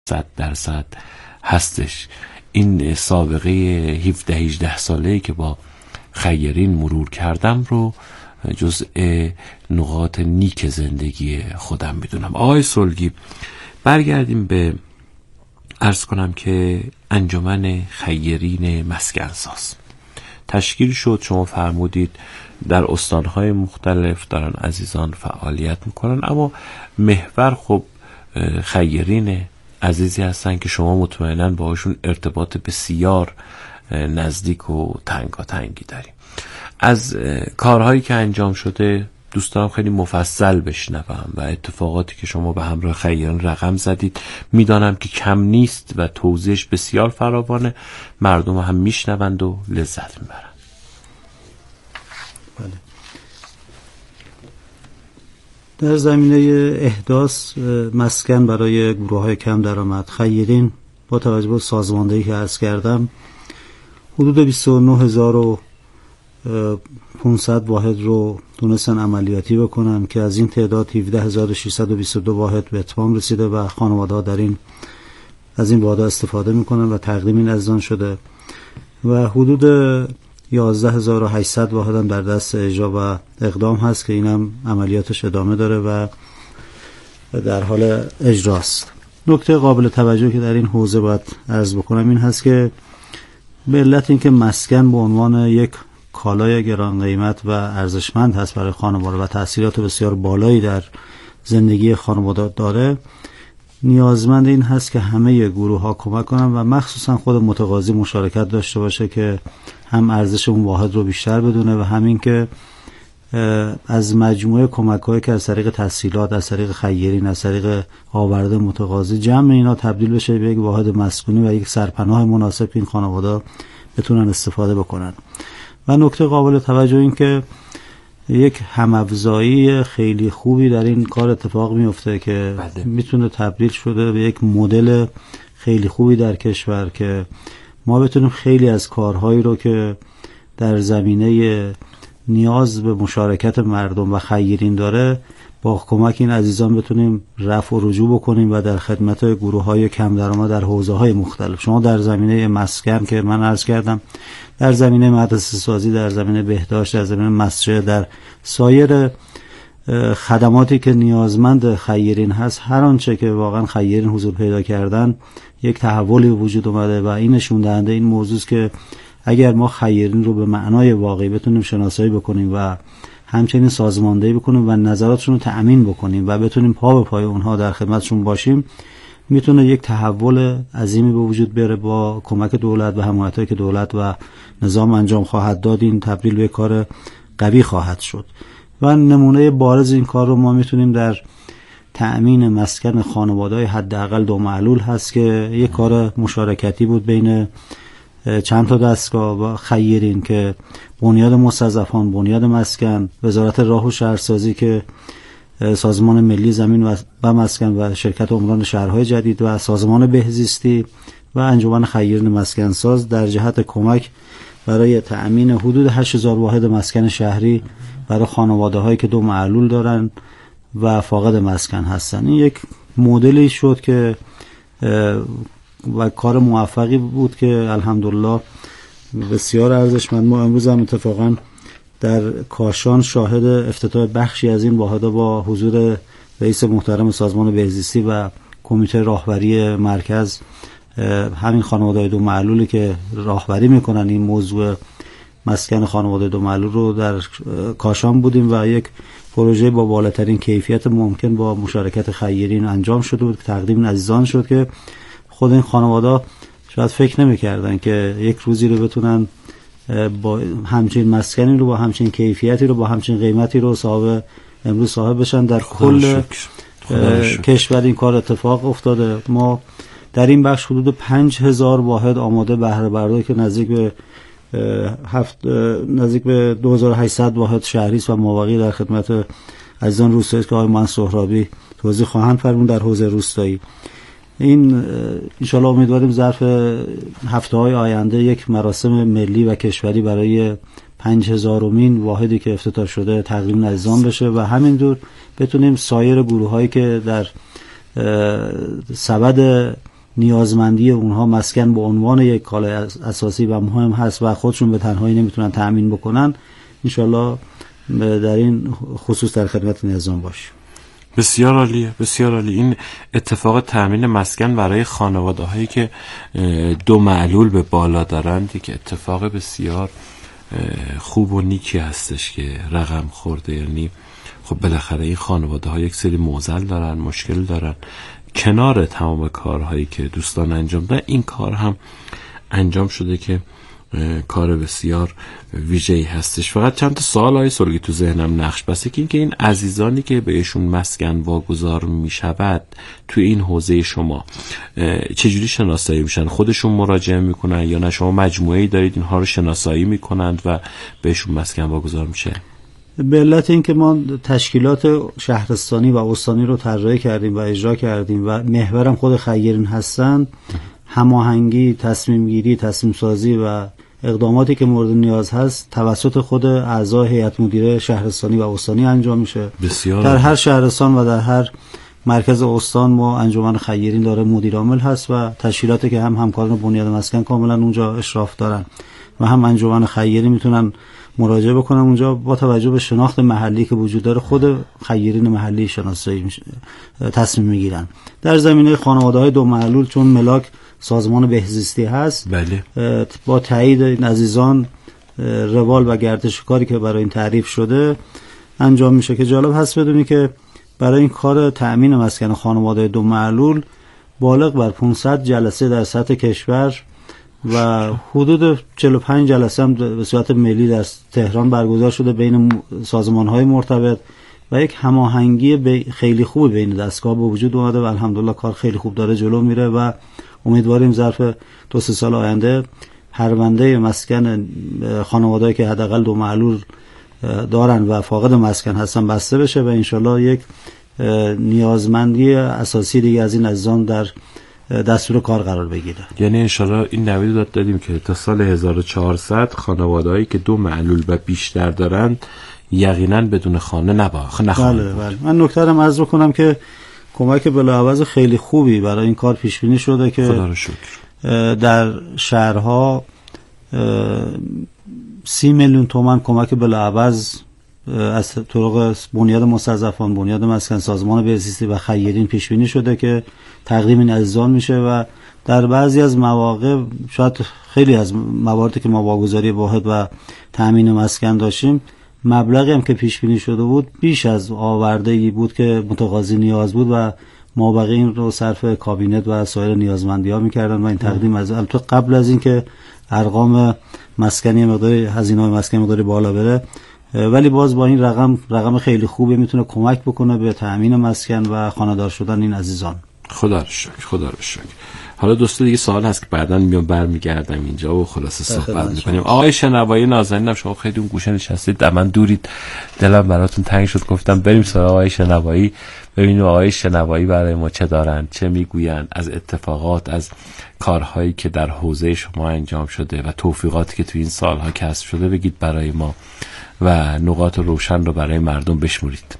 100% هستش. این سابقه 17-18 ساله‌ای که با خیرین مرور کردم رو جزء نقاط نیک زندگی خودم میدونم. آقای صلحی، برگردیم به عرض کنم که انجمن خیرین مسکنساز تشکیل شد. شما فرمودید در استانهای مختلف دارن عزیزان فعالیت میکنن، اما محور خب خیرین عزیزی هستن که شما مطمئناً باهاشون ارتباط بسیار نزدیک و تنگاتنگی داریم. از کارهایی که انجام شده دوست دارم خیلی مفصل بشنوم و اتفاقاتی که شما به همراه خیرین رقم زدید میدانم که کم نیست و توضیحش بسیار فراوانه، مردم هم میشنوند و لذت میبرند. بله. در زمینه احداث مسکن برای گروه‌های کم درآمد، خیرین با توجه به سازماندهی که عرض کردم حدود 29500 واحد رو تونستن عملیاتی بکنن که از این تعداد 17622 واحد به اتمام رسیده و خانواده‌ها در این از این واحدها استفاده میکنن و تقدیم این عزیزان شده و حدود 11800 واحد هم در دست اجرا و اقدام هست که اینم عملیاتش ادامه داره و در حال اجراست. نکته قابل توجه که در این حوزه باید عرض بکنم این هست که به علت اینکه مسکن به عنوان یک کالای گران قیمت و ارزشمند هست برای خانواده و تأثیرات بسیار بالایی در زندگی خانواده داره، نیازمند این هست که همه گروه ها کمک کنن و مخصوصا خود متقاضی مشارکت داشته باشه که هم ارزش اون واحد رو بیشتر بدونه و همین که از مجموعه کمک‌هایی که از طریق تسهیلات، از طریق خیرین، از طریق آورده متقاضی جمع اینا تبدیل بشه به یک واحد مسکونی و یک سرپناه مناسب که این خانواده بتونن استفاده بکنن. و نکته قابل توجه این که یک هم‌افزایی خیلی خوبی در این کار اتفاق میفته که میتونه تبدیل شده به یک مدل خیلی خوبی در کشور که ما بتونیم خیلی از کارهایی رو که در زمینه نیاز به مشارکت مردم و خیرین داره با کمک این عزیزان بتونیم رفع و رجوع بکنیم و در خدمت گروه‌های کم درآمد در حوزه‌های مختلف. شما در زمینه مسکن که من عرض کردم، در زمینه مدرسه سازی، در زمینه بهداشت، در زمینه مسجد، در سایر خدماتی که نیازمند خیرین هست، هر آنچه که واقعا خیرین حضور پیدا کردن یک تحولی به وجود اومده و این نشون دهنده این موضوع است که اگر ما خیرین رو به معنای واقعی بتونیم شناسایی بکنیم و همچنین سازماندهی بکنیم و نظراتشون رو تأمین بکنیم و بتونیم پا به پای اونها در خدمتشون باشیم، میتونه یک تحول عظیمی به وجود بیاره. با کمک دولت و حمایتی که دولت و نظام انجام خواهد داد این تبدیل به کار قوی خواهد شد و نمونه بارز این کار رو ما میتونیم در تأمین مسکن خانواده‌های حداقل دو معلول هست که یک کار مشارکتی بود بین چند تا دستگاه و خیرین که بنیاد مستضعفان، بنیاد مسکن، وزارت راه و شهرسازی که سازمان ملی زمین و مسکن و شرکت عمران شهرهای جدید و سازمان بهزیستی و انجمن خیرین مسکنساز در جهت کمک برای تأمین حدود 8000 واحد مسکن شهری برای خانواده‌هایی که دو معلول دارن و فاقد مسکن هستن. این یک مدلی شد که و کار موفقی بود که الحمدلله بسیار ارزشمند. ما امروز هم اتفاقا در کاشان شاهد افتتاح بخشی از این واحدها با حضور رئیس محترم سازمان بهزیستی و کمیته راهبری مرکز همین خانواده دو معلولی که راهبری میکنن این موضوع مسکن خانواده دو معلول رو در کاشان بودیم و یک پروژه با بالاترین کیفیت ممکن با مشارکت خیرین انجام شده بود که تقدیم عزیزان شد که خود این خانواده شاید فکر نمی‌کردن که یک روزی رو بتونن با همچین مسکنی رو با همچین کیفیتی رو با همچین قیمتی رو امروز صاحب بشن. در کل کشور این کار اتفاق افتاده. ما در این بخش حدود 5000 واحد آماده بهره برداری که نزدیک به 2800 واحد شهری و مابقی در خدمت عزیزان روستایی که آقای من سهرابی توضیح خواهند فرمود در حوزه روستایی. این ان شاء الله امیدواریم ظرف هفته‌های آینده یک مراسم ملی و کشوری برای 5000مین واحدی که افتتاح شده تقدیم عزیزان بشه و همینطور بتونیم سایر گروه‌هایی که در سبد نیازمندی اونها مسکن به عنوان یک کالای اساسی و مهم هست و خودشون به تنهایی نمیتونن تأمین بکنن، انشالله در این خصوص در خدمت نظام باشیم. بسیار عالیه، بسیار عالی. این اتفاق تأمین مسکن برای خانواده هایی که دو معلول به بالا دارند که اتفاق بسیار خوب و نیکی هستش که رقم خورده. یعنی خب بالاخره این خانواده ها یک سری معضل دارن، مشکل دارن، کنار تمام کارهایی که دوستان انجام دادن این کار هم انجام شده که کار بسیار ویژه‌ای هستش. فقط چند تا سوال های سلگی تو ذهنم نقش بسته که این عزیزانی که بهشون مسکن واگذار میشود تو این حوزه شما چجوری شناسایی میشن؟ خودشون مراجعه میکنن یا نه شما مجموعه‌ای دارید اینها رو شناسایی میکنند و بهشون مسکن واگذار میشه؟ به علت اینکه ما تشکیلات شهرستانی و استانی رو طراحی کردیم و اجرا کردیم و محورم خود خیرین هستند، هماهنگی، تصمیم گیری، تصمیم سازی و اقداماتی که مورد نیاز هست توسط خود اعضای هیئت مدیره شهرستانی و استانی انجام میشه. بسیار در هر شهرستان و در هر مرکز استان ما انجمن خیرین داره مدیر عامل هست و تشکیلاتی که هم همکاران بنیاد مسکن کاملا اونجا اشراف دارن و هم انجمن خیرین میتونن مراجعه بکنن اونجا با توجه به شناخت محلی که وجود داره. خود خیرین محلی شناسایی تصمیم میگیرن. در زمینه خانواده‌های دو معلول چون ملاک سازمان بهزیستی هست، بله، با تایید این عزیزان روال و گردش کاری که برای این تعریف شده انجام میشه که جالب هست بدونی که برای این کار تأمین مسکن خانواده دو معلول بالغ بر 500 جلسه در سطح کشور و حدود 45 جلسه هم به صورت ملی در تهران برگزار شده بین سازمان‌های مرتبط و یک هماهنگی خیلی خوب بین دستگاه به وجود اومده و الحمدلله کار خیلی خوب داره جلو میره و امیدواریم ظرف 2-3 سال آینده پرونده مسکن خانواده‌ای که حداقل دو معلول دارن و فاقد مسکن هستن بسته بشه و انشالله یک نیازمندی اساسی دیگه از این عزیزان در دستور کار قرار بگیره. یعنی انشالله این نوید دادیم که تا سال 1400 خانواده‌ای که دو معلول و بیشتر دارند یقینا بدون خانه نخواهند. بله. من نکته رو عرض بکنم که کمک بلاعوض خیلی خوبی برای این کار پیش بینی شده که خدا رو شکر در شهرها 30 میلیون تومان کمک بلاعوض از طرق بنیاد مستضعفان، بنیاد مسکن، سازمان بهزیستی و خیرین پیش بینی شده که تقدیم این عزیزان میشه و در بعضی از مواقع شاید خیلی از مواردی که ما واگذاری واحد و تامین مسکن داشتیم مبلغی هم که پیش بینی شده بود بیش از آورده‌ای بود که متقاضی نیاز بود و مابقی این رو صرف کابینت و سایر نیازمندی‌ها می‌کردن و این تقدیم از البته قبل از اینکه ارقام مسکنی مقداری هزینه‌های مسکنی مقداری بالا بره، ولی باز با این رقم خیلی خوبی میتونه کمک بکنه به تأمین مسکن و خانه‌دار شدن این عزیزان. خدا رو شکر. حالا دوستو دیگه سوال هست که بعداً میام برمیگردم اینجا و خلاصه صحبت می‌کنیم. آقای شنوایی نازنینم شما خیلی اون گوشه نشستید در من دورید، دلم براتون تنگ شد گفتم بریم سراغ آقای شنوایی ببینیم آقای شنوایی برای ما چه دارن، چه میگوین از اتفاقات، از کارهایی که در حوزه شما انجام شده و توفیقاتی که تو این سالها کسب شده بگید برای ما و نقاط روشن رو برای مردم بشمرید.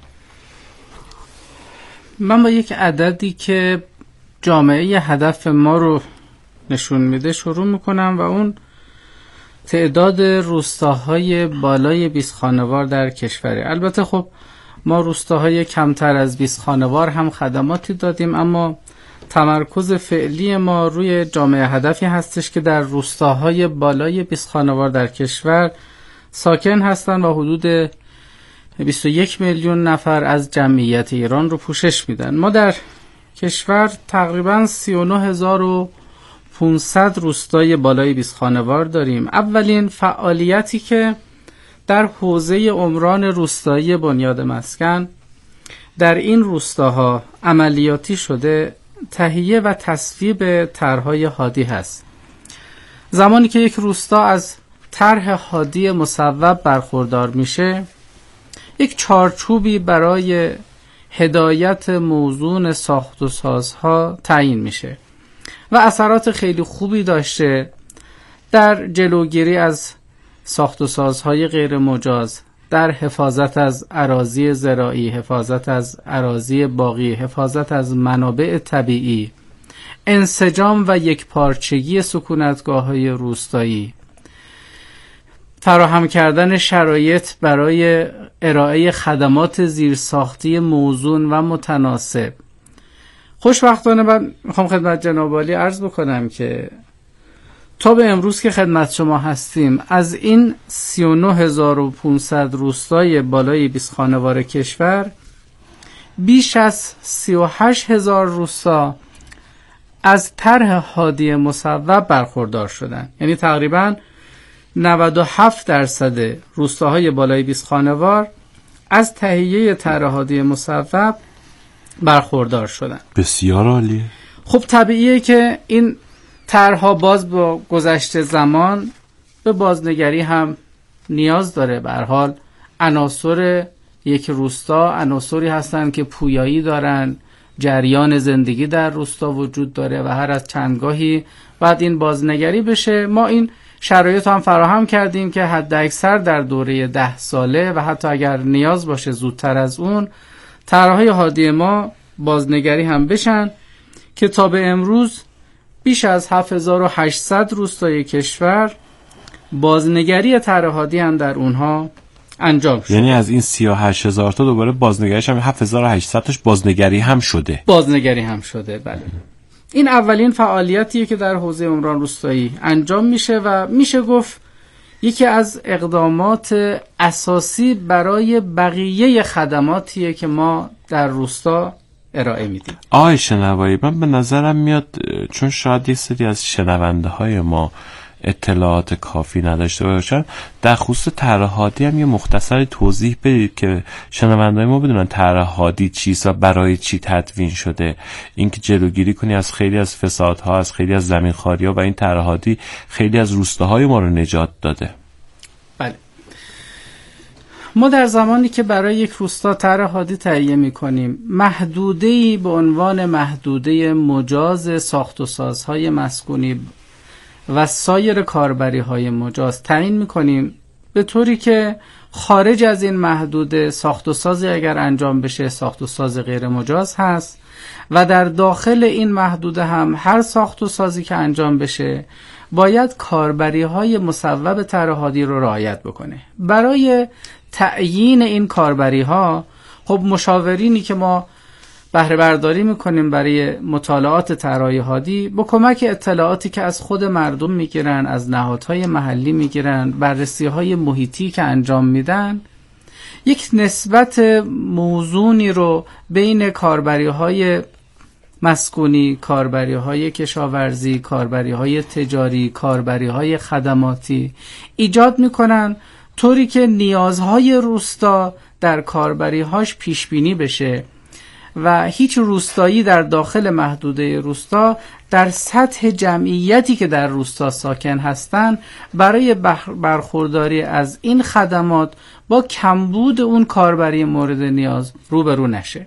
من با یک عددی که جامعه هدف ما رو نشون میده شروع میکنم و اون تعداد روستاهای بالای 20 خانوار در کشوره. البته خب ما روستاهای کمتر از 20 خانوار هم خدماتی دادیم، اما تمرکز فعلی ما روی جامعه هدفی هستش که در روستاهای بالای 20 خانوار در کشور ساکن هستن و حدود 21 میلیون نفر از جمعیت ایران رو پوشش میدن. ما در کشور تقریباً 39500 روستای بالای 20 خانوار داریم. اولین فعالیتی که در حوزه عمران روستایی بنیاد مسکن در این روستاها عملیاتی شده تهیه و تصویب طرح‌های هادی هست. زمانی که یک روستا از طرح هادی مصوب برخوردار میشه، یک چارچوبی برای هدایت موزون ساخت و سازها تعیین میشه و اثرات خیلی خوبی داشته در جلوگیری از ساخت و سازهای غیر مجاز، در حفاظت از اراضی زراعی، حفاظت از اراضی باغی، حفاظت از منابع طبیعی، انسجام و یکپارچگی سکونتگاه‌های روستایی، فراهم کردن شرایط برای ارائه خدمات زیرساختی موزون و متناسب. خوشبختانه من میخوام خدمت جناب عالی عرض بکنم که تا به امروز که خدمت شما هستیم از این 39500 روستای بالای 20 خانوار کشور بیش از 38000 روستا از طرح هادی مصوب برخوردار شدن. یعنی تقریباً 97% روستاهای بالای 20 خانوار از تهیه طرح هادی مصوب برخوردار شدن. بسیار عالیه. خب طبیعیه که این طرح‌ها باز با گذشت زمان به بازنگری هم نیاز داره. به هر حال عناصر یک روستا عناصری هستن که پویایی دارن، جریان زندگی در روستا وجود داره و هر از چندگاهی بعد این بازنگری بشه. ما این شرایط هم فراهم کردیم که حد اکثر در دوره 10 ساله و حتی اگر نیاز باشه زودتر از اون طرح‌های هادی ما بازنگری هم بشن که تا به امروز بیش از 7800 روستای کشور بازنگری طرح هادی هم در اونها انجام شد. یعنی از این 38000 تا دوباره بازنگریش هم 7800 تاش بازنگری هم شده. بازنگری هم شده، بله. این اولین فعالیتیه که در حوزه عمران روستایی انجام میشه و میشه گفت یکی از اقدامات اساسی برای بقیه خدماتیه که ما در روستا ارائه میدیم. آقای شنوایی، من به نظرم میاد چون شاید یه سری از شنونده های ما اطلاعات کافی نداشته باشن، در خصوص طرح هادی هم یه مختصری توضیح بدید که شنونده‌های ما بدونن طرح هادی چیست و برای چی تدوین شده، اینکه جلوگیری کنی از خیلی از فسادها، از خیلی از زمینخواری‌ها و این طرح هادی خیلی از روستاهای ما رو نجات داده. بله. ما در زمانی که برای یک روستا طرح هادی تهیه می‌کنیم، محدوده‌ای به عنوان محدوده مجاز ساخت و سازهای مسکونی و سایر کاربری‌های مجاز تعیین می‌کنیم، به طوری که خارج از این محدوده ساخت و سازی اگر انجام بشه ساخت و ساز غیر مجاز هست و در داخل این محدوده هم هر ساخت و سازی که انجام بشه باید کاربری‌های مصوب طرح هادی رو رعایت بکنه. برای تعیین این کاربری‌ها خب مشاورینی که ما بهره برداری میکنیم برای مطالعات طرح‌های هادی با کمک اطلاعاتی که از خود مردم میگیرن، از نهادهای محلی میگیرن، بررسی‌های محیطی که انجام میدن، یک نسبت موزونی رو بین کاربری‌های مسکونی، کاربری‌های کشاورزی، کاربری‌های تجاری، کاربری‌های خدماتی ایجاد میکنن، طوری که نیازهای روستا در کاربری‌هاش پیش بینی بشه و هیچ روستایی در داخل محدوده روستا در سطح جمعیتی که در روستا ساکن هستند برای برخورداری از این خدمات با کمبود اون کاربری مورد نیاز روبرو نشه.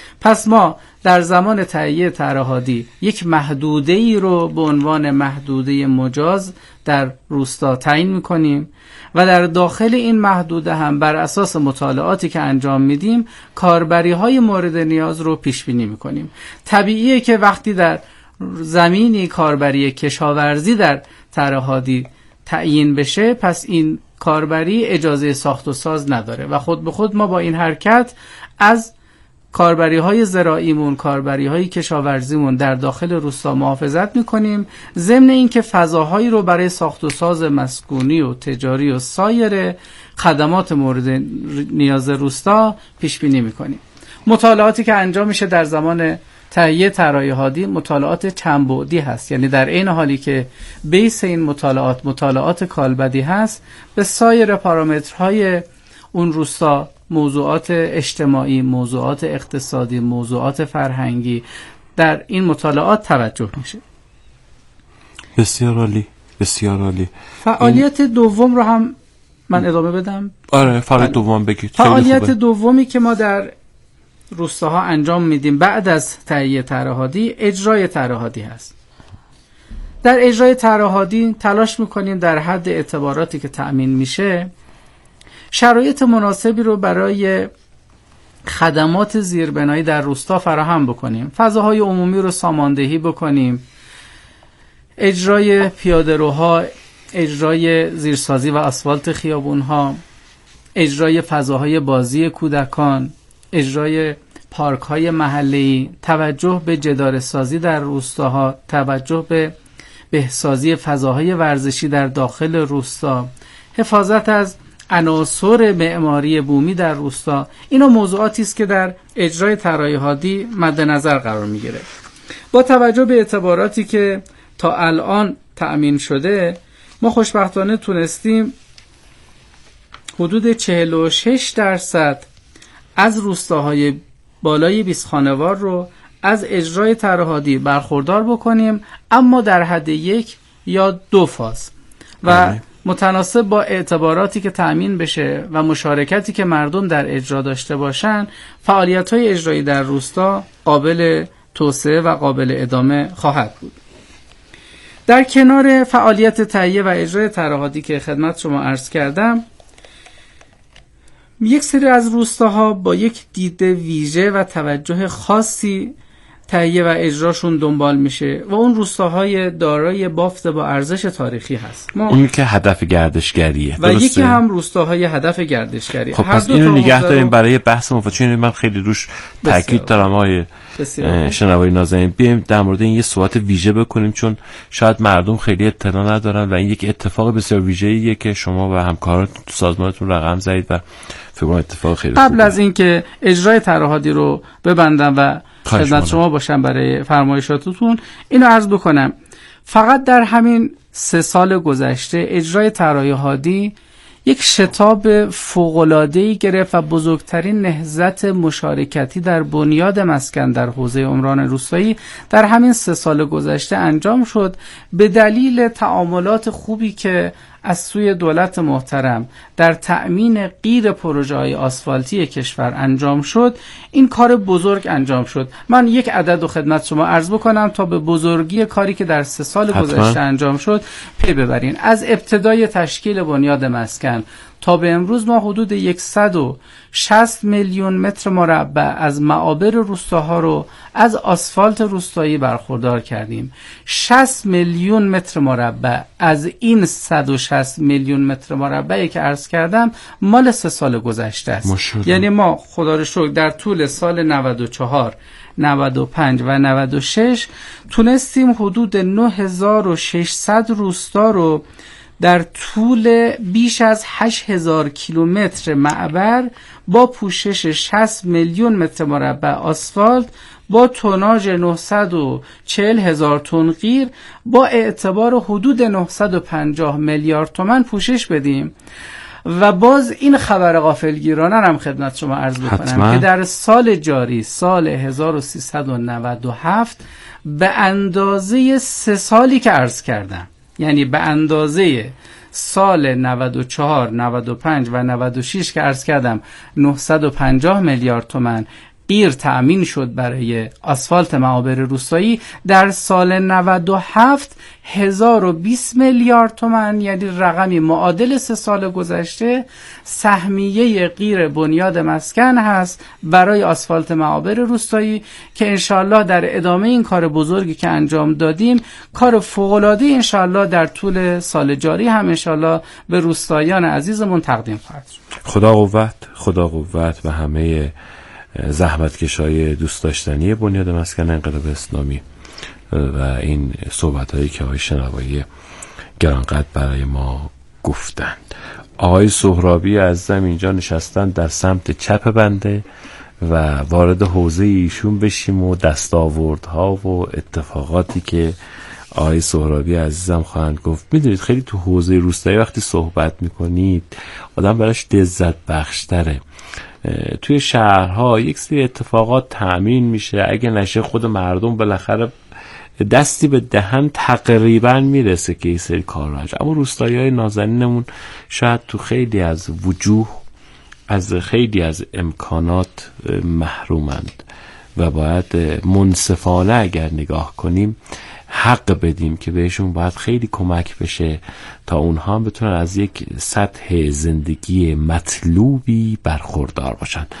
پس ما در زمان تهیه طرح هادی یک محدوده‌ای رو به عنوان محدوده مجاز در روستا تعیین می‌کنیم و در داخل این محدوده هم بر اساس مطالعاتی که انجام میدیم کاربری‌های مورد نیاز رو پیش بینی می‌کنیم. طبیعیه که وقتی در زمینی کاربری کشاورزی در طرح هادی تعیین بشه، پس این کاربری اجازه ساخت و ساز نداره و خود به خود ما با این حرکت از کاربری‌های زراعیمون، کاربری‌های کشاورزیمون در داخل روستا محافظت می‌کنیم، ضمن اینکه فضاهایی رو برای ساخت و ساز مسکونی و تجاری و سایر خدمات مورد نیاز روستا پیش بینی می‌کنیم. مطالعاتی که انجام میشه در زمان تهیه طرح هادی مطالعات چند بعدی هست، یعنی در عین حالی که بیس این مطالعات کالبدی هست، به سایر پارامترهای اون روستا، موضوعات اجتماعی، موضوعات اقتصادی، موضوعات فرهنگی در این مطالعات توجه میشه. بسیار عالی، بسیار عالی. فعالیت دوم رو هم من ادامه بدم؟ آره، فعالیت دوم بگید. فعالیت دومی که ما در روستاها انجام میدیم بعد از تهیه طرح هادی اجرای طرح هادی هست. در اجرای طرح هادی تلاش میکنیم در حد اعتباراتی که تأمین میشه شرایط مناسبی رو برای خدمات زیربنایی در روستا فراهم بکنیم، فضاهای عمومی رو ساماندهی بکنیم، اجرای پیاده‌روها، اجرای زیرسازی و آسفالت خیابون‌ها، اجرای فضاهای بازی کودکان، اجرای پارک‌های محلی، توجه به جداره‌سازی در روستاها، توجه به بهسازی فضاهای ورزشی در داخل روستا، حفاظت از عناصر معماری بومی در روستا. اینا موضوعاتی است که در اجرای طراحی هادی مد نظر قرار می‌گیره. با توجه به اعتباراتی که تا الان تأمین شده، ما خوشبختانه تونستیم حدود 46% از روستاهای بالای 20 خانوار رو از اجرای طراحی هادی برخوردار بکنیم، اما در حد 1 یا 2 فاز و متناسب با اعتباراتی که تأمین بشه و مشارکتی که مردم در اجرا داشته باشن، فعالیت‌های اجرایی در روستا قابل توسعه و قابل ادامه خواهد بود. در کنار فعالیت تهیه و اجرای طراحی هادی که خدمت شما عرض کردم، یک سری از روستاها با یک دید ویژه و توجه خاصی تهیه و اجراشون دنبال میشه و اون روستاهای دارای بافت با ارزش تاریخی هست. اون که هدف گردشگریه و درسته؟ یکی هم روستاهای هدف گردشگری. خب پس اینو نگه داریم برای بحث مفصل. من خیلی روش تاکید دارم آقای شنوایی نازنین. بیایم در مورد این یه صحبت ویژه بکنیم، چون شاید مردم خیلی اطلاع ندارن و این یک اتفاق بسیار ویژه‌ایه که شما و همکارانتون تو سازمانتون رقم زدید و فکر کنم اتفاق خیلی خوبه. قبل از اینکه اجرای طراحی هادی رو ببندم و خدمت شما باشم برای فرمایشاتتون، اینو عرض بکنم، فقط در همین 3 سال گذشته اجرای طراحی هادی یک شتاب فوق‌العاده‌ای گرفت و بزرگترین نهضت مشارکتی در بنیاد مسکن در حوزه عمران روستایی در همین 3 سال گذشته انجام شد، به دلیل تعاملات خوبی که از سوی دولت محترم در تأمین غیر پروژه‌های آسفالتی کشور انجام شد. این کار بزرگ انجام شد. من یک عدد رو خدمت شما عرض بکنم تا به بزرگی کاری که در 3 سال گذشته انجام شد پی ببرین. از ابتدای تشکیل بنیاد مسکن تا به امروز ما حدود 160 میلیون متر مربع از معابر روستاها رو از آسفالت روستایی برخوردار کردیم. 60 میلیون متر مربع از این 160 میلیون متر مربعی که عرض کردم مال 3 سال گذشته است. یعنی ما خدا رو شکر در طول سال 94 95 و 96 تونستیم حدود 9600 روستا رو در طول بیش از 8000 کیلومتر معبر با پوشش 60 میلیون متر مربع آسفالت با توناژ 940,000 تن قیر با اعتبار حدود 950 میلیارد تومان پوشش بدیم. و باز این خبر غافلگیرانه هم خدمت شما عرض بکنم که در سال جاری سال 1397 به اندازه 3 سالی که عرض کردم، یعنی به اندازه سال 94 95 و 96 که عرض کردم 950 میلیارد تومان قیر تأمین شد برای آسفالت معابر روستایی، در سال 97 1020 میلیارد تومان، یعنی رقمی معادل 3 سال گذشته، سهمیه قیر بنیاد مسکن هست برای آسفالت معابر روستایی که انشالله در ادامه این کار بزرگی که انجام دادیم، کار فوق‌العاده انشالله در طول سال جاری هم انشالله به روستاییان عزیزمون تقدیم خواهد شد. خدا قوت و همه زحمتکشای دوست داشتنی بنیاد مسکن انقلاب اسلامی و این صحبت‌هایی که آقای شنوایی گرانقدر برای ما گفتند. آقای سهرابی عزیزم اینجا نشستن در سمت چپ بنده و وارد حوزه ایشون بشیم و دستاوردها و اتفاقاتی که آقای سهرابی عزیزم خواهند گفت. میدونید خیلی تو حوزه روستایی وقتی صحبت میکنید آدم براش لذت بخشتره. توی شهرها یک سری اتفاقات تأمین میشه، اگه نشه خود مردم بالاخره دستی به دهن تقریبا میرسه که این سری کار راج. اما روستایی‌های نازنینمون شاید تو خیلی از وجوه از خیلی از امکانات محرومند و باید منصفانه اگر نگاه کنیم حق بدیم که بهشون باید خیلی کمک بشه تا اونها بتونن از یک سطح زندگی مطلوبی برخوردار باشن.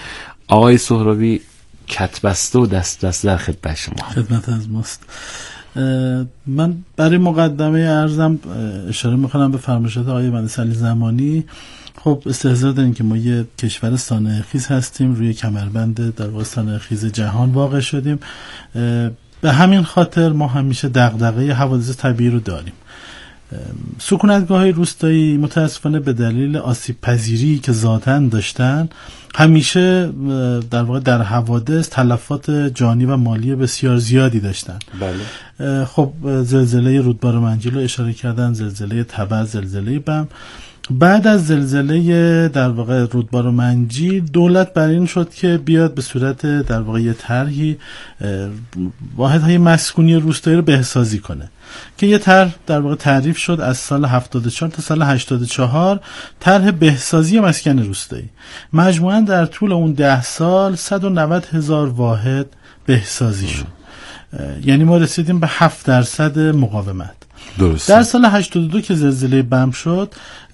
آقای سهرابی کتبسته و دست در خدمت شما. خدمت از ماست. من برای مقدمه عرضم اشاره میکنم به فرمایشات آقای مهندس علی زمانی. خب استحضار داریم که ما یه کشور صانع‌خیز هستیم، روی کمربند در واقع صنایع‌خیز جهان واقع شدیم. به همین خاطر ما همیشه دغدغه حوادث طبیعی رو داریم. سکونتگاه‌های روستایی متاسفانه به دلیل آسیب پذیری که ذاتاً داشتن همیشه در واقع در حوادث تلفات جانی و مالی بسیار زیادی داشتن. بله. خب زلزله رودبار منجیل رو اشاره کردن، زلزله تبع، زلزله بم. بعد از زلزله در واقع رودبار منجیل دولت بر این شد که بیاد به صورت در واقع یه طرحی واحدهای مسکونی روستایی رو بهسازی کنه که یه طرح در واقع تعریف شد از سال 74 تا سال 84 طرح بهسازی مسکن روستایی. مجموعاً در طول اون 10 سال 190,000 واحد بهسازی شد. یعنی ما رسیدیم به 7% مقاومت. درست. در سال 82 که زلزله بم شد،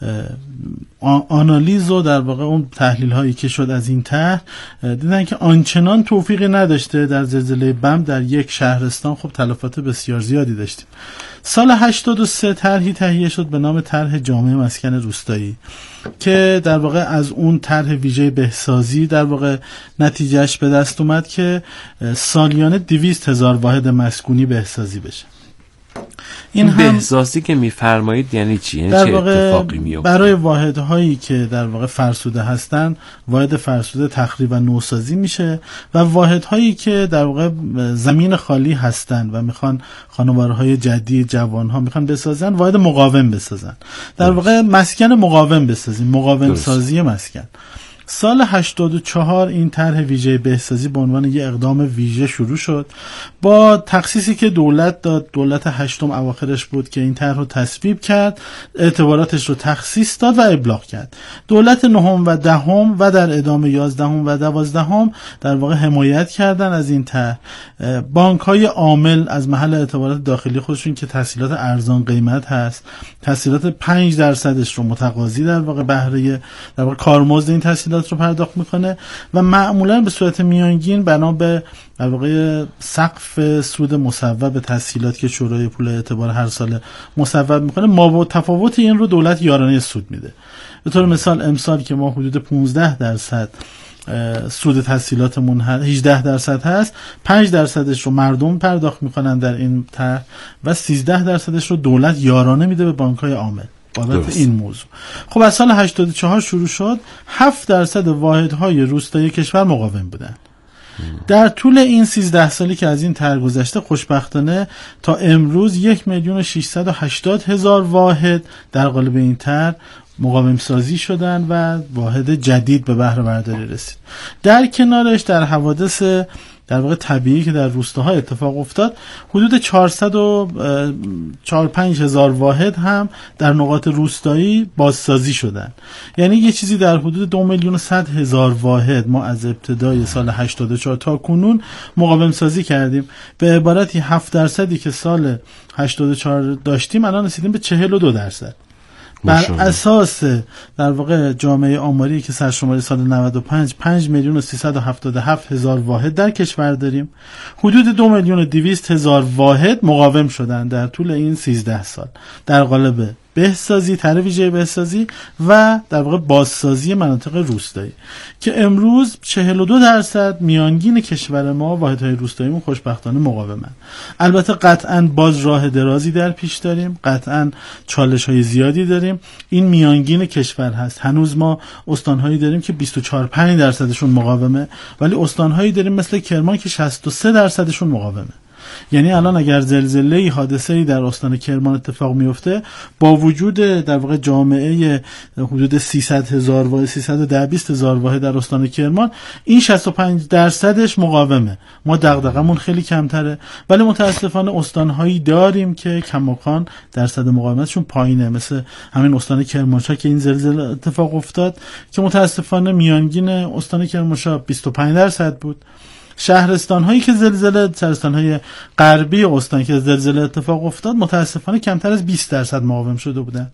آنالیز و در واقع اون تحلیل هایی که شد از این طرح دیدن که آنچنان توفیقی نداشته. در زلزله بم در یک شهرستان خب تلفات بسیار زیادی داشتیم. سال 83 طرحی تهیه شد به نام طرح جامع مسکن روستایی که در واقع از اون طرح ویژه بهسازی در واقع نتیجهش به دست اومد که سالیانه 200,000 واحد مسکونی بهسازی بشه. این بهسازی که میفرمایید یعنی چی؟ یعنی چه اتفاقی میفته؟ برای واحدهایی که در واقع فرسوده هستن، واحد فرسوده تخریب و نوسازی میشه و واحدهایی که در واقع زمین خالی هستن و میخوان خانوارهای جدید، جوانها میخوان بسازن، واحد مقاوم بسازن. در واقع مسکن مقاوم بسازیم، مقاوم سازی مسکن. سال 84 این طرح ویژه بهسازی به عنوان یه اقدام ویژه شروع شد با تخصیصی که دولت داد. دولت هشتم اواخرش بود که این طرح رو تصویب کرد، اعتباراتش رو تخصیص داد و ابلاغ کرد. دولت نهم و دهم و در ادامه 11 و 12 در واقع حمایت کردن از این طرح. بانک‌های عامل از محل اعتبارات داخلی خودشون که تسهیلات ارزان قیمت هست، تسهیلات 5% رو متقاضی در واقع بهره در واقع کارمزد این تسهیلات رو پرداخت میکنه و معمولا به صورت میانگین بنا به در واقع سقف سود مصوب تسهیلات که شورای پول اعتبار هر سال مصوب میکنه، ما با تفاوت این رو دولت یارانه سود میده. به طور مثال امسال که ما حدود 15% سود تسهیلاتمون 18% هست، 5% رو مردم پرداخت میکنن در این طرح و 13% رو دولت یارانه میده به بانک‌های عامل بابت این موضوع. خب از سال 84 شروع شد، 7% واحدهای روستایی کشور مقاوم بودن. در طول این 13 سالی که از این طرح گذشته خوشبختانه تا امروز 1,680,000 واحد در قالب این طرح مقاوم سازی شدن و واحد جدید به بهره برداری رسید. در کنارش در حوادث در واقع طبیعی که در روستاها اتفاق افتاد حدود 405,000 واحد هم در نقاط روستایی بازسازی شدن. یعنی یه چیزی در حدود 2,100,000 واحد ما از ابتدای سال 84 تا کنون مقاوم سازی کردیم. به عبارتی 7% که سال 84 داشتیم الان رسیدیم به 42%. بر اساس در واقع جامعه آماری که سرشماری سال 95 5,377,000 واحد در کشور داریم، حدود 2,200,000 واحد مقاوم شدن در طول این 13 سال در قالب بهسازی، طرح ویژه بهسازی و در واقع بازسازی مناطق روستایی که امروز 42% میانگین کشور ما واحدهای روستاییمون خوشبختانه مقاومن. البته قطعاً باز راه درازی در پیش داریم، قطعاً چالش‌های زیادی داریم. این میانگین کشور هست. هنوز ما استان‌هایی داریم که 24-25% مقاومه، ولی استان‌هایی داریم مثل کرمان که 63% مقاومه. یعنی الان اگر زلزله‌ای حادثه‌ای در استان کرمان اتفاق میفته، با وجود در واقع جامعه حدود 300,000 واحد 310,000 واحد در استان کرمان، این 65% مقاومه. ما دغدغمون خیلی کمتره، ولی متاسفانه استان‌هایی داریم که کماکان درصد مقاومتشون پایینه، مثل همین استان کرمانشاه که این زلزله اتفاق افتاد که متاسفانه میانگین استان کرمانشاه 25% بود. شهرستان هایی که شهرستان های غربی استان که زلزله اتفاق افتاد متاسفانه کمتر از 20% مقاوم شده بودن.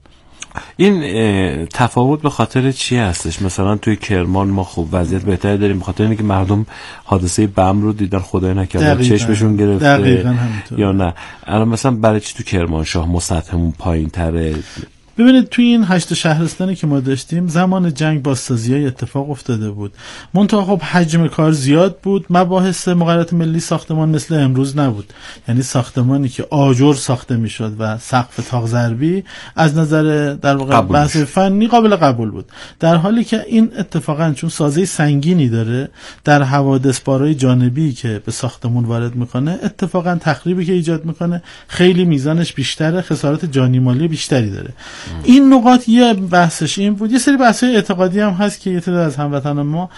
این تفاوت به خاطر چی هستش؟ مثلا توی کرمان ما خوب وضعیت بهتری داریم به خاطر اینکه مردم حادثه بم رو دیدن خدای نکرده چشمشون گرفته یا نه؟ الان مثلا برای چی تو کرمانشاه ما سطحمون پایین‌تره؟ ببینید توی این 8 شهرستانی که ما داشتیم زمان جنگ بازسازی‌های اتفاق افتاده بود، منتها خب حجم کار زیاد بود، مباحث مقررات ملی ساختمان مثل امروز نبود. یعنی ساختمانی که آجر ساخته میشد و سقف تاق ضربی از نظر در واقع بحث فنی قابل قبول بود، در حالی که این اتفاقا چون سازه سنگینی داره در حوادث بارای جانبی که به ساختمون وارد میکنه، اتفاقا تخریبی که ایجاد میکنه خیلی میزانش بیشتره، خسارت جانی مالی بیشتری داره. این نقاط یه بحثش این بود. یه سری بحث‌های اعتقادی هم هست که یه تعداد از هموطنان ما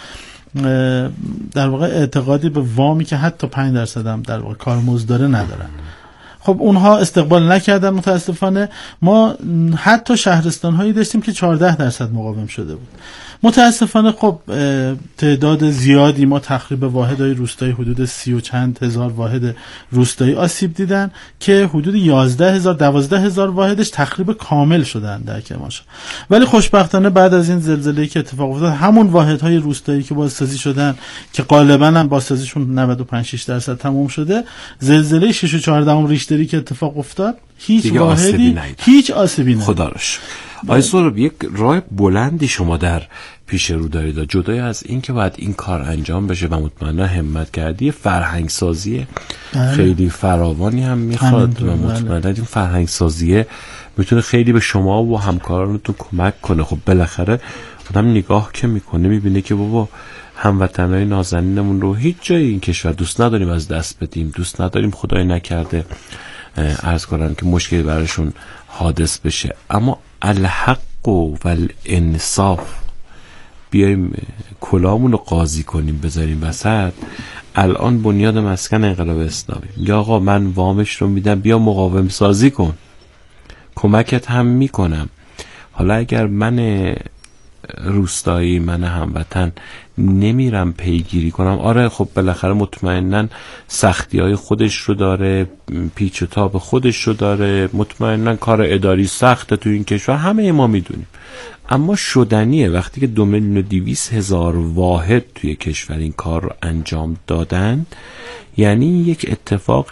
در واقع اعتقادی به وامی که حتی 5% هم در واقع کارمزد داره ندارن. خب اونها استقبال نکردن متاسفانه. ما حتی شهرستان‌هایی داشتیم که 14% مقاوم شده بود. متاسفانه خب تعداد زیادی ما تخریب واحدهای روستایی حدود 30 و چند هزار واحد روستایی آسیب دیدن که حدود 11,000-12,000 واحدش تخریب کامل شدن در کرمانشاه. ولی خوشبختانه بعد از این زلزله‌ای که اتفاق افتاد همون واحدهای روستایی که بازسازی شدن که غالباً هم بازسازیشون 95-6% تموم شده، زلزله 6.4 ریشتری که اتفاق افتاد هیچ واحدی هیچ آسیبی نداشت. خدا رو شکر. آقای سهراب، یک راه بلندی شما در پیش رو دارید. جدای از این که باید این کار انجام بشه و مطمئنا همت کردی، فرهنگ سازی خیلی فراوانی هم میخواد و مطمئنا این فرهنگ سازی میتونه خیلی به شما و همکارانتون کمک کنه. خب بالاخره آدم نگاه که میکنه میبینه که بابا هموطنای نازنینمون رو هیچ جای این کشور دوست نداریم از دست بدیم، دوست نداریم خدای نکرده عرض کنم که مشکلی براشون حادث بشه، اما الحق و الانصاف بیایم کلامون رو قاضی کنیم بذاریم وسط. الان بنیاد مسکن انقلاب اسلامی یا آقا من وامش رو میدم بیا مقاوم سازی کن، کمکت هم میکنم. حالا اگر من روستایی، من هموطن نمیرم پیگیری کنم، آره خب بالاخره مطمئناً سختی‌های خودش رو داره، پیچ و تاب خودش رو داره، مطمئناً کار اداری سخته تو این کشور، همه ما میدونیم، اما شدنیه. وقتی که 2,200,000 واحد توی کشور این کار رو انجام دادن، یعنی یک اتفاق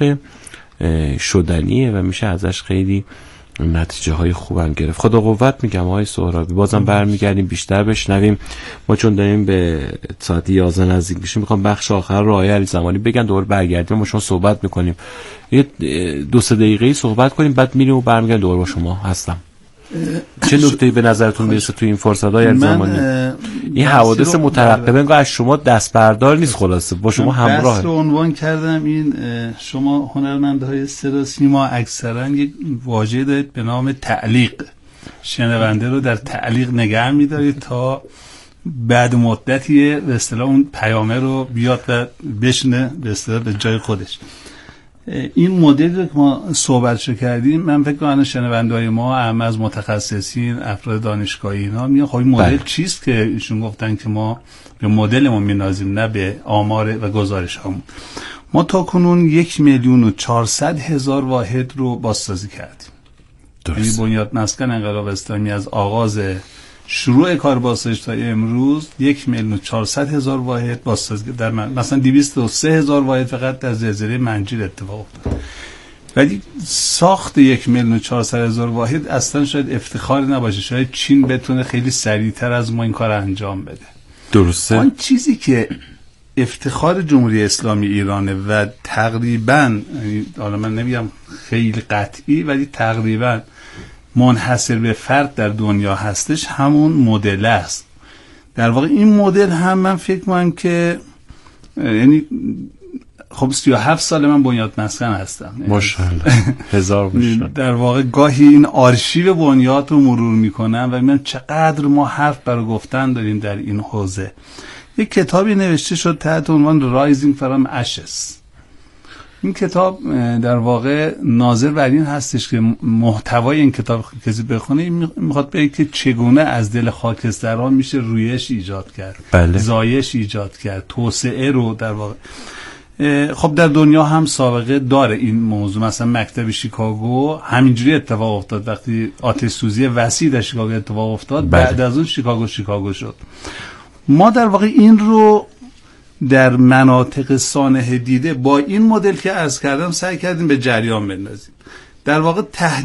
شدنیه و میشه ازش خیلی نتیجه های خوبم گرفت. خدا قوت میگم آقای سهرابی. بازم برمیگردیم بیشتر بشنویم. ما چون داریم به ساعت 11 نزدیک میشیم، میخوام بخش آخر رو آقای علیزمانی بگن، دوباره برگردیم ما شما صحبت میکنیم، یه 2-3 دقیقه‌ای صحبت کنیم، بعد میریم و برمیگردیم دوباره با شما هستم. چه نکته‌ای به نظرتون میرسه توی این فرصت‌های علیزمانی؟ این حوادث مترقبه انگار از شما دست بردار نیست، خلاصه با شما همراهه. بحث رو عنوان کردم این شما هنرمندهای صدا سیما اکثرا یک واژه دارید به نام تعلیق، شنونده رو در تعلیق نگه می‌دارید تا بعد مدتی به اصطلاح اون پیامه رو بیاد و بشینه به اصطلاح به جای خودش. این مدلی رو که ما صحبتشو کردیم، من فکر کنم شنونده‌های ما هم از متخصصین، افراد دانشگاهی اینا میگن خب این مدل چیست که ایشون گفتن که ما به مدلمون می‌نازیم نه به آمار و گزارش هامون. ما تا کنون 1,400,000 واحد رو بازسازی کردیم. این بنیاد مسکن انقلاب اسلامی از آغاز شروع کار بازسازی تا امروز 1,400,000 واحد بازسازی در مثلا 203,000 واحد فقط در زلزله منجیل اتفاق افتاد. ولی ساخت 1,400,000 واحد اصلا شاید افتخار نباشه، شاید چین بتونه خیلی سریعتر از ما این کار انجام بده. درسته. آن چیزی که افتخار جمهوری اسلامی ایرانه و تقریبا، حالا من نمیگم خیلی قطعی ولی تقریبا منحصر به فرد در دنیا هستش، همون مدل است. در واقع این مدل هم من فکر می‌کنم که یعنی خب 37 سال من بنیاد مسکن هستم، ماشاءالله. هزار ماشاءالله. در واقع گاهی این آرشیو بنیاد رو مرور میکنم و میبینم چقدر ما حرف برای گفتن داریم در این حوزه. یک کتابی نوشته شد تحت عنوان Rising from Ashes. این کتاب در واقع ناظر بر این هستش که محتوای این کتاب کسی بخونه میخواد بگه که چگونه از دل خاکستران میشه رویش ایجاد کرد، بله. زایش ایجاد کرد، توسعه رو در واقع. خب در دنیا هم سابقه داره این موضوع. مثلا مکتب شیکاگو همینجوری اتفاق افتاد، وقتی آتش سوزی وسیع در شیکاگو اتفاق افتاد بعد از اون شیکاگو شد. ما در واقع این رو در مناطق سانحه دیده با این مدل که عرض کردم سعی کردیم به جریان بندازیم. در واقع